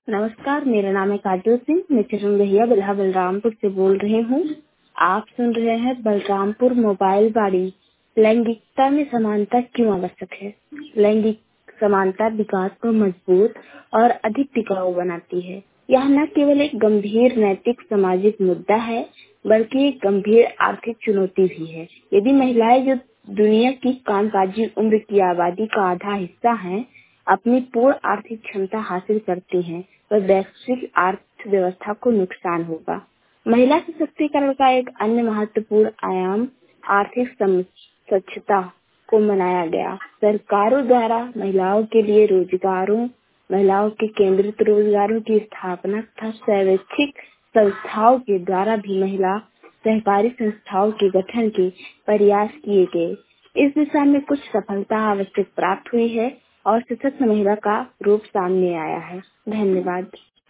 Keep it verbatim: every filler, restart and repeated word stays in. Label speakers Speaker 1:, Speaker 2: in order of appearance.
Speaker 1: नमस्कार, मेरा नाम है काजल सिंह। मैं चरण भैया बिल्हा बलरामपुर से बोल रही हूँ। आप सुन रहे हैं बलरामपुर मोबाइल बाड़ी। लैंगिकता में समानता क्यों आवश्यक है? लैंगिक समानता विकास को मजबूत और अधिक टिकाऊ बनाती है। यह न केवल एक गंभीर नैतिक सामाजिक मुद्दा है, बल्कि एक गंभीर आर्थिक चुनौती भी है। यदि महिलाएं, जो दुनिया की कामकाजी उम्र की आबादी का आधा हिस्सा हैं, अपनी पूर्ण आर्थिक क्षमता हासिल करती हैं, तो वैश्विक अर्थव्यवस्था को नुकसान होगा। महिला सशक्तिकरण का एक अन्य महत्वपूर्ण आयाम आर्थिक स्वच्छता को मनाया गया। सरकारों द्वारा महिलाओं के लिए रोजगारों, महिलाओं के केंद्रित रोजगारों की स्थापना तथा स्वैच्छिक संस्थाओं के द्वारा भी महिला सहकारी संस्थाओं के गठन के प्रयास किए गए। इस दिशा में कुछ सफलता आवश्यक प्राप्त हुई है और सशक्त महिला का रूप सामने आया है। धन्यवाद।